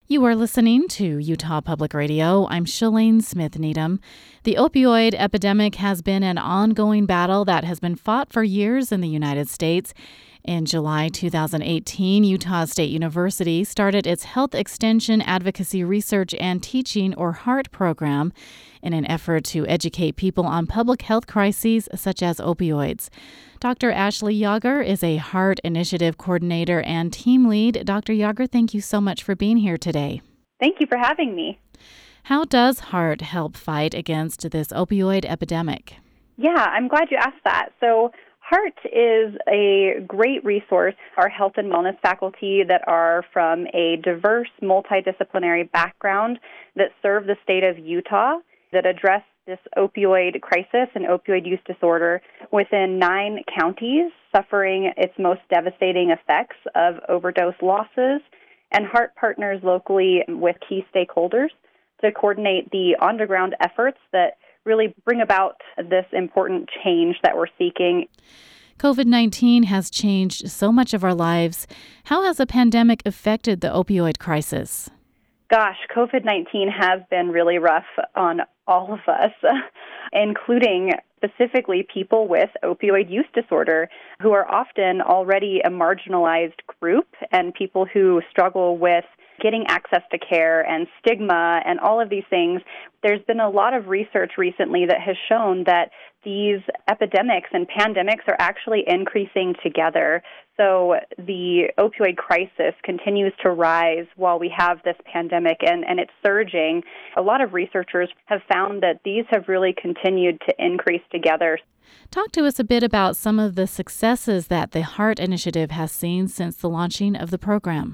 You are listening to Utah Public Radio. I'm Shalane Smith Needham. The opioid epidemic has been an ongoing battle that has been fought for years in the United States. In July 2018, Utah State University started its Health Extension Advocacy Research and Teaching, or HEART program, in an effort to educate people on public health crises such as opioids. Dr. Ashley Yager is a HEART Initiative Coordinator and Team Lead. Dr. Yager, thank you so much for being here today. Thank you for having me. How does HEART help fight against this opioid epidemic? Yeah, I'm glad you asked that. So HEART is a great resource. Our health and wellness faculty that are from a diverse, multidisciplinary background that serve the state of Utah that address this opioid crisis and opioid use disorder within 9 counties suffering its most devastating effects of overdose losses. And HEART partners locally with key stakeholders to coordinate the on-the-ground efforts that really bring about this important change that we're seeking. COVID-19 has changed so much of our lives. How has the pandemic affected the opioid crisis? Gosh, COVID-19 has been really rough on all of us, including specifically people with opioid use disorder, who are often already a marginalized group and people who struggle with getting access to care and stigma and all of these things. There's been a lot of research recently that has shown that these epidemics and pandemics are actually increasing together. So the opioid crisis continues to rise while we have this pandemic, and it's surging. A lot of researchers have found that these have really continued to increase together. Talk to us a bit about some of the successes that the HEART Initiative has seen since the launching of the program.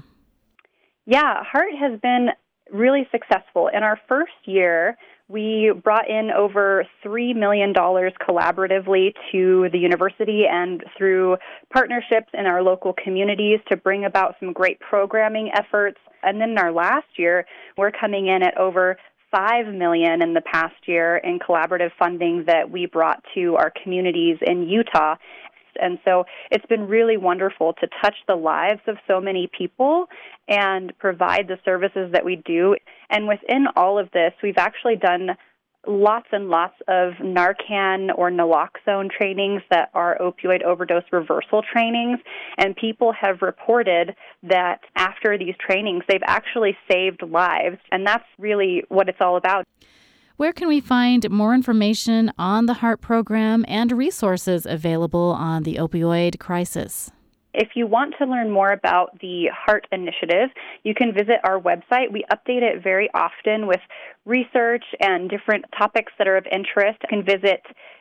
Yeah, HEART has been really successful. In our first year, we brought in over $3 million collaboratively to the university and through partnerships in our local communities to bring about some great programming efforts. And then in our last year, we're coming in at over $5 million in the past year in collaborative funding that we brought to our communities in Utah. And so it's been really wonderful to touch the lives of so many people and provide the services that we do. And within all of this, we've actually done lots and lots of Narcan or naloxone trainings that are opioid overdose reversal trainings. And people have reported that after these trainings, they've actually saved lives. And that's really what it's all about. Where can we find more information on the HEART program and resources available on the opioid crisis? If you want to learn more about the HEART Initiative, you can visit our website. We update it very often with research and different topics that are of interest. You can visit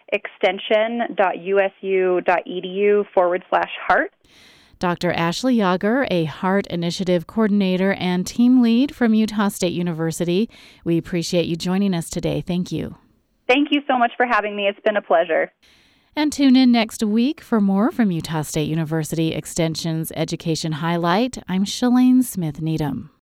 extension.usu.edu/HEART. Dr. Ashley Yager, a HEART Initiative Coordinator and Team Lead from Utah State University. We appreciate you joining us today. Thank you. Thank you so much for having me. It's been a pleasure. And tune in next week for more from Utah State University Extension's Education Highlight. I'm Shalane Smith Needham.